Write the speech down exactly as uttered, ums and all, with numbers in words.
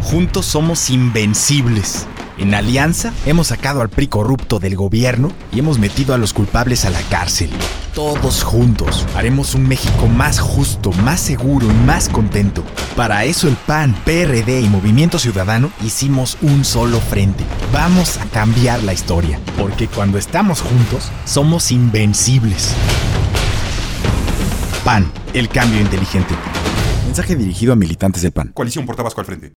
Juntos somos invencibles. En Alianza hemos sacado al P R I corrupto del gobierno y hemos metido a los culpables a la cárcel. Todos juntos haremos un México más justo, más seguro y más contento. Para eso el P A N, P R D y Movimiento Ciudadano hicimos un solo frente. Vamos a cambiar la historia, porque cuando estamos juntos somos invencibles. P A N, el cambio inteligente. Mensaje dirigido a militantes del P A N. Coalición por Tabasco al frente.